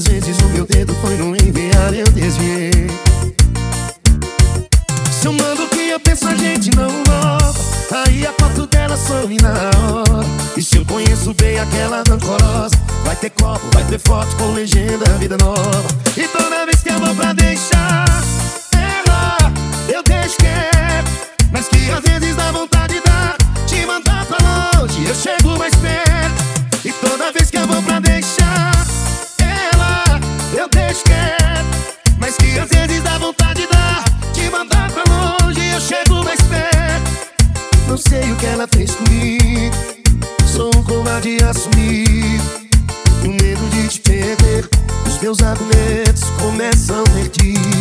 Quantas vezes o meu dedo foi no enviar e eu desviei. Se eu mando o que eu penso, a gente não volta. Aí a foto dela some na hora. E se eu conheço bem aquela rancorosa, vai ter copo, vai ter foto com legenda vida nova. E toda vez que eu vou pra deixar ela, eu deixo quieto. Mas que às vezes dá vontade de mandar pra longe, eu chego mais perto. E toda vez que eu vou pra deixar ela, eu deixo quieto. Mas que às vezes dá vontade de mandar pra longe, eu chego mais perto. Não sei o que ela fez comigo, sou um covarde assumido. E o medo de te perder, os meus argumentos começam perdidos.